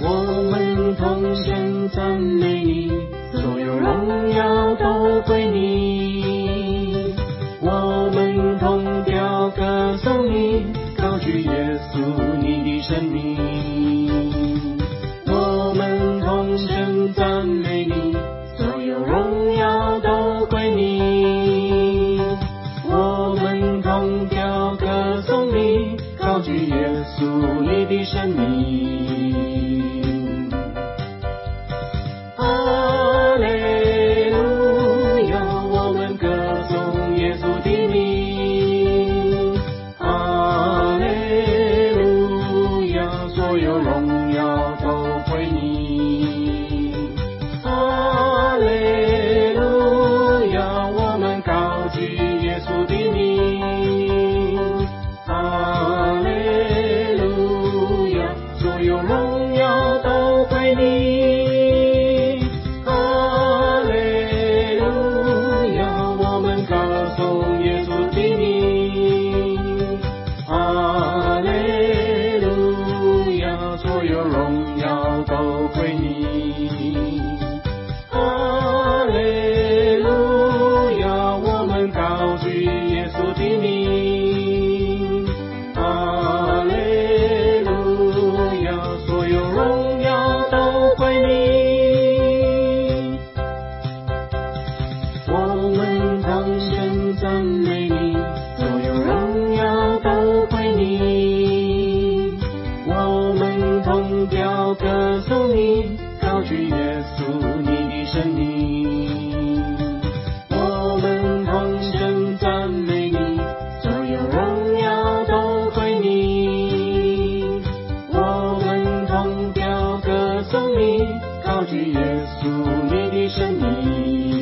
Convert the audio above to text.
我们同声赞美你，所有荣耀都归你。我们同调歌颂你，高举耶稣你的生命。我们同声赞美你，所有荣耀都归你。我们同调歌颂你，高举耶稣你的生命。哈利路亚，我们歌颂耶稣的名。哈利路亚，所有荣耀都归你。哈利路亚，我们高举耶稣的名。哈利路亚，所有荣耀都归你。哈利路亚，我们歌颂耶稣的名。哈利路亚，所有荣耀都归你。哈利路亚，我们高举耶稣的名。哈利路亚，所有荣耀都归你。我们同声赞美你，所有荣耀都归你。我们同调歌颂你，高举耶稣你的生命。我们同声赞美你，所有荣耀都归你。我们同调歌颂你，高举耶稣你的生命。